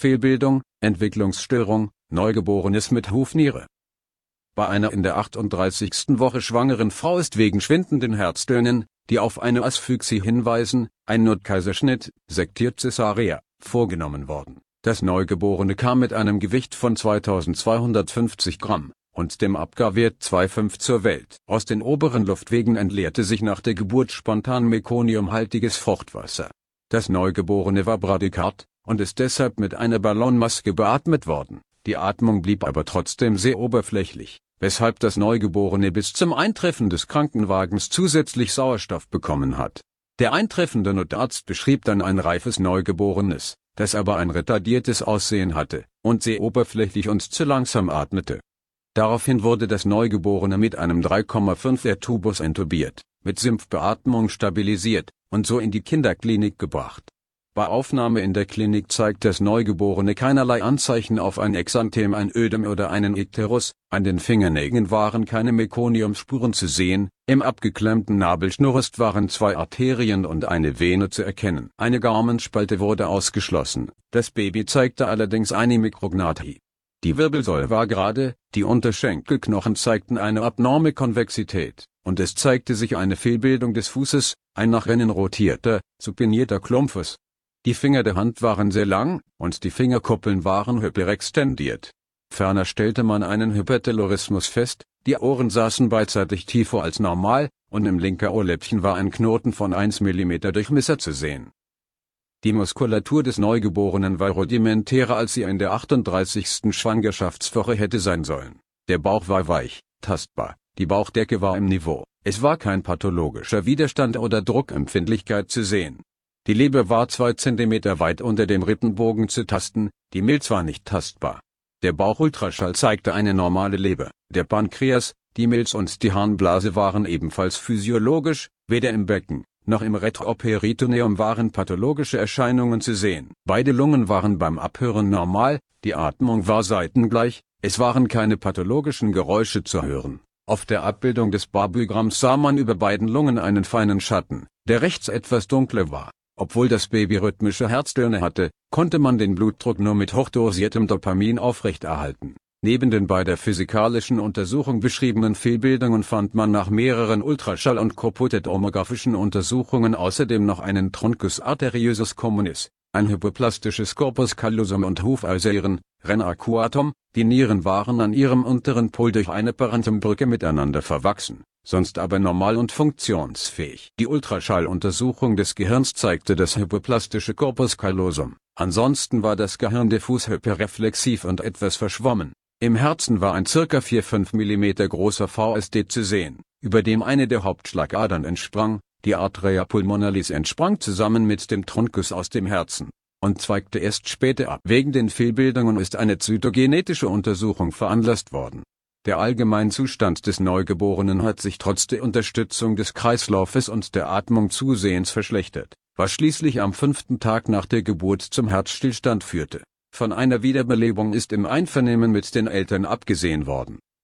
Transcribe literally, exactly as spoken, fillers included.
Fehlbildung, Entwicklungsstörung, Neugeborenes mit Hufniere. Bei einer in der achtunddreißigsten Woche schwangeren Frau ist wegen schwindenden Herztönen, die auf eine Asphyxie hinweisen, ein Notkaiserschnitt, sektiert Cäsarea, vorgenommen worden. Das Neugeborene kam mit einem Gewicht von zweitausendzweihundertfünfzig Gramm und dem Abgarwert zwei Komma fünf zur Welt. Aus den oberen Luftwegen entleerte sich nach der Geburt spontan mekoniumhaltiges Fruchtwasser. Das Neugeborene war bradykard und ist deshalb mit einer Ballonmaske beatmet worden. Die Atmung blieb aber trotzdem sehr oberflächlich, weshalb das Neugeborene bis zum Eintreffen des Krankenwagens zusätzlich Sauerstoff bekommen hat. Der eintreffende Notarzt beschrieb dann ein reifes Neugeborenes, das aber ein retardiertes Aussehen hatte und sehr oberflächlich und zu langsam atmete. Daraufhin wurde das Neugeborene mit einem drei Komma fünf er Tubus intubiert, mit Sympfbeatmung stabilisiert und so in die Kinderklinik gebracht. Bei Aufnahme in der Klinik zeigt das Neugeborene keinerlei Anzeichen auf ein Exanthem, ein Ödem oder einen Ikterus, an den Fingernägeln waren keine Mekoniumspuren zu sehen, im abgeklemmten Nabelschnurrest waren zwei Arterien und eine Vene zu erkennen. Eine Gaumenspalte wurde ausgeschlossen, das Baby zeigte allerdings eine Mikrognathie. Die Wirbelsäule war gerade, die Unterschenkelknochen zeigten eine abnorme Konvexität, und es zeigte sich eine Fehlbildung des Fußes, ein nach innen rotierter, supinierter Klumpfuß. Die Finger der Hand waren sehr lang, und die Fingerkuppeln waren hyperextendiert. Ferner stellte man einen Hypertelorismus fest, die Ohren saßen beidseitig tiefer als normal, und im linken Ohrläppchen war ein Knoten von eins Millimeter Durchmesser zu sehen. Die Muskulatur des Neugeborenen war rudimentärer, als sie in der achtunddreißigsten Schwangerschaftswoche hätte sein sollen. Der Bauch war weich, tastbar, die Bauchdecke war im Niveau, es war kein pathologischer Widerstand oder Druckempfindlichkeit zu sehen. Die Leber war zwei Zentimeter weit unter dem Rippenbogen zu tasten, die Milz war nicht tastbar. Der Bauchultraschall zeigte eine normale Leber, der Pankreas, die Milz und die Harnblase waren ebenfalls physiologisch, weder im Becken noch im Retroperitoneum waren pathologische Erscheinungen zu sehen. Beide Lungen waren beim Abhören normal, die Atmung war seitengleich, es waren keine pathologischen Geräusche zu hören. Auf der Abbildung des Barbygramms sah man über beiden Lungen einen feinen Schatten, der rechts etwas dunkler war. Obwohl das Baby rhythmische Herztöne hatte, konnte man den Blutdruck nur mit hochdosiertem Dopamin aufrechterhalten. Neben den bei der physikalischen Untersuchung beschriebenen Fehlbildungen fand man nach mehreren Ultraschall- und Corpus-tomographischen Untersuchungen außerdem noch einen Truncus arteriosus communis, ein hypoplastisches Corpus callosum und Hufalsären, Renacuatum. Die Nieren waren an ihrem unteren Pol durch eine Parenthymbrücke miteinander verwachsen, sonst aber normal und funktionsfähig. Die Ultraschalluntersuchung des Gehirns zeigte das hypoplastische Corpus callosum, ansonsten war das Gehirn diffus hyperreflexiv und etwas verschwommen. Im Herzen war ein ca. vier bis fünf Millimeter großer V S D zu sehen, über dem eine der Hauptschlagadern entsprang, die Arteria pulmonalis entsprang zusammen mit dem Truncus aus dem Herzen und zweigte erst später ab. Wegen den Fehlbildungen ist eine zytogenetische Untersuchung veranlasst worden. Der Allgemeinzustand des Neugeborenen hat sich trotz der Unterstützung des Kreislaufes und der Atmung zusehends verschlechtert, was schließlich am fünften Tag nach der Geburt zum Herzstillstand führte. Von einer Wiederbelebung ist im Einvernehmen mit den Eltern abgesehen worden.